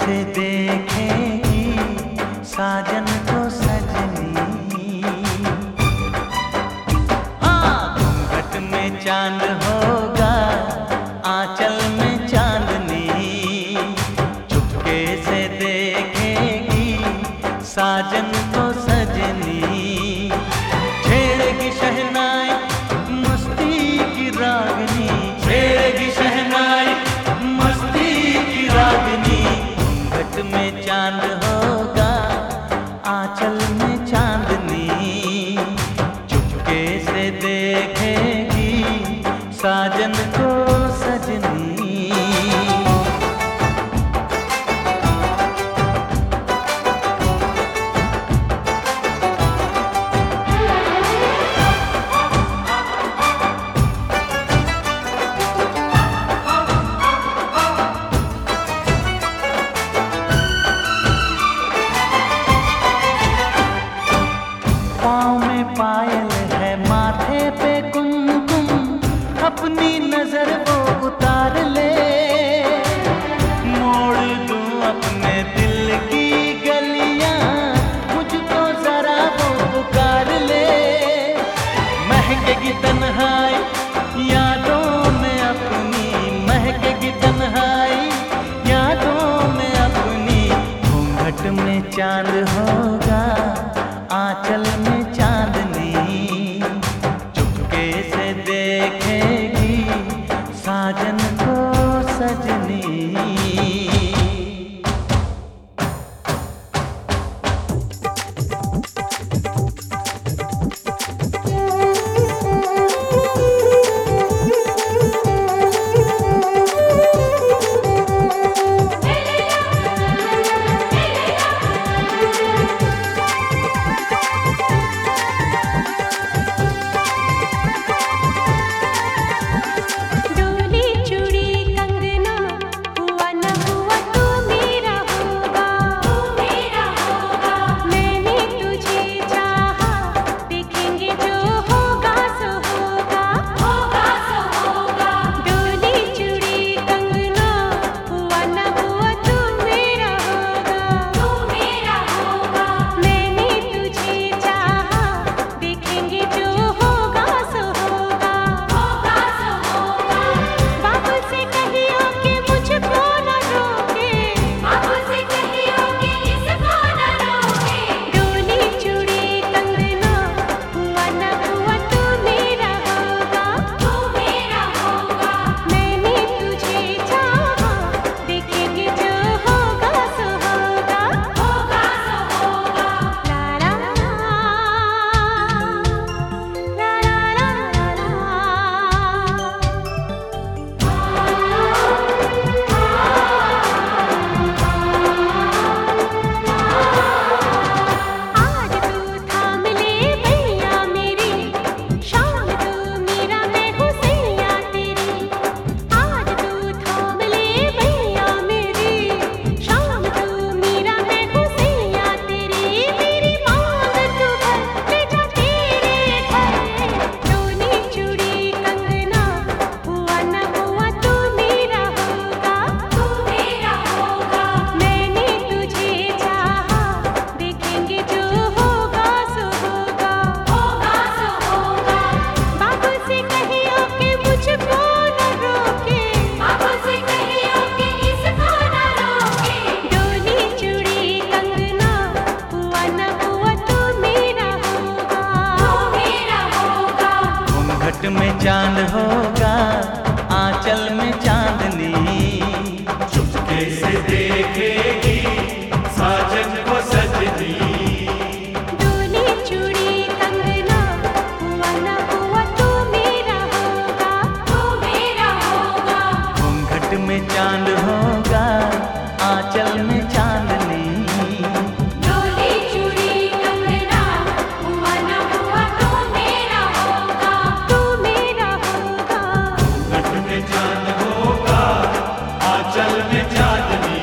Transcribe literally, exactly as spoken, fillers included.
से देखेगी साजन को सजनी। हाँ, घूंघट में चांद होगा, आंचल में चांदनी। चुपके से देखेगी साजन को सजनी। छेड़ेगी शहनाई मस्ती की रागनी, छेड़ेगी शहनाई मस्ती की रागनी। घूंघट में चांद होगा, आंचल में चांदनी। चुपके से देखेगी साजन को सजनी। पाँव में पायल है, माथे पे कुमकुम, अपनी नजर वो उतार ले। मोड़ दूं अपने दिल की गलियां, मुझको जरा वो पुकार ले। महकेगी तन्हाई यादों में अपनी, महकेगी तन्हाई यादों में अपनी। घूंघट में चांद होगा, आंचल में चांदनी। चुपके से देखेगी साजन को सजनी। घूंघट में चांद होगा, आंचल में चांदनी। चुपके से देखेगी साजन को सजनी। डोली चूड़ी कंगना, हुआ न हुआ तू मेरा होगा, तू मेरा होगा। घूंघट में चांद होगा, आंचल में चांदनी। डोली चूड़ी कंगना, हुआ न हुआ तू मेरा होगा, तू मेरा होगा। घूंघट में चांद होगा, आंचल में चांदनी।